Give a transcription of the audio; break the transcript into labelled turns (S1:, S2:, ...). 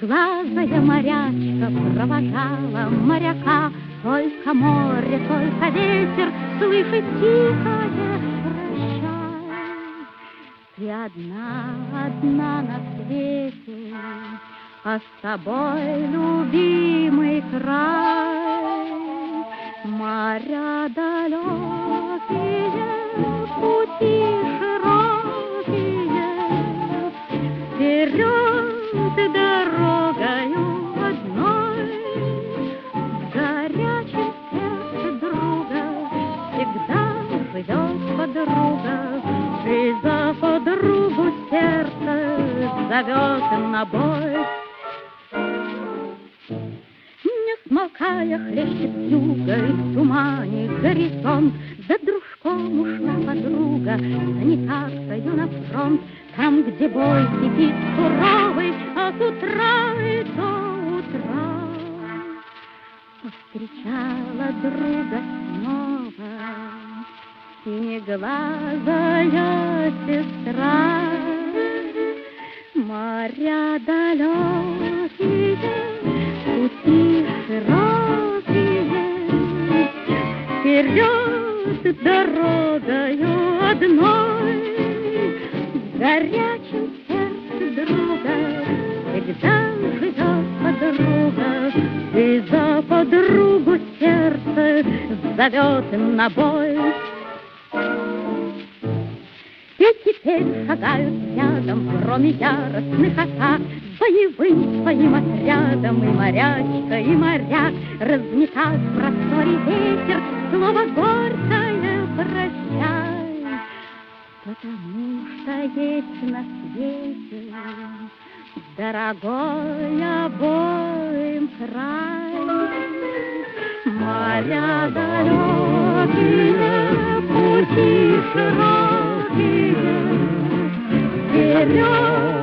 S1: Синеглазая морячка провожала моряка. Только море, только ветер слышит тихое прощай. Ты одна на свете, а с тобой любимый край. Моря далекие, пути широкие, вперед дорогою одной. В горячем сердце друга всегда живет подруга, и за подругу сердце зовет на бой. Смолкая, хлещет юга, и в тумане горизонт. За дружком ушла подруга, занята стою на фронт. Там, где бой кипит суровый, от утра и до утра. Повстречала друга снова синеглазая сестра. Моря далекие, пути широкие, вперед дорогою одной. В горячем сердце друга всегда живет подруга, и за подругу сердце зовет на бой. И теперь шагают рядом, кроме яростных атак, боевым своим отрядом и морячка, и моряк. Разметал в просторе ветер слово горькое прощай. Потому что есть на свете дорогой обоим край. Моря далекие, пути широкие, вперед